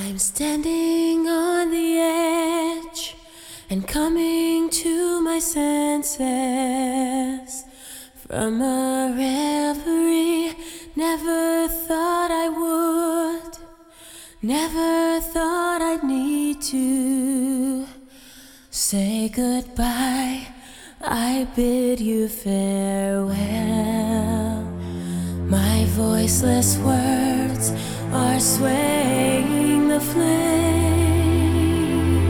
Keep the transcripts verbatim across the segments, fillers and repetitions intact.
I'm standing on the edge and coming to my senses from a reverie. Never thought I would, never thought I'd need to say goodbye. I bid you farewell. My voiceless words are swaying the flame.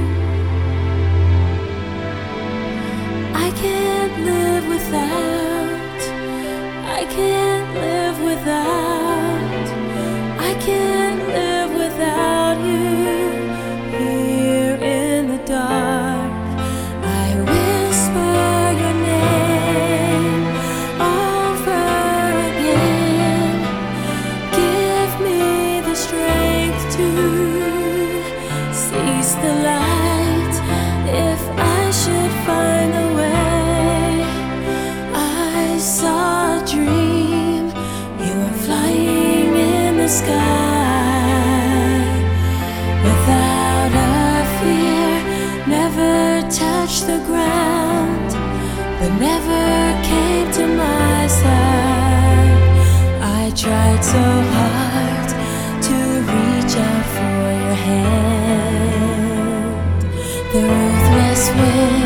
I can't live without, I can't live without, I can't live without you. Here in the dark, I whisper your name over again. Give me the strength to seize the light if I should find a way. I saw a dream, you were flying in the sky without a fear. Never touched the ground, but never came to my side. I tried so hard to reach out for your hand. The ruthless wind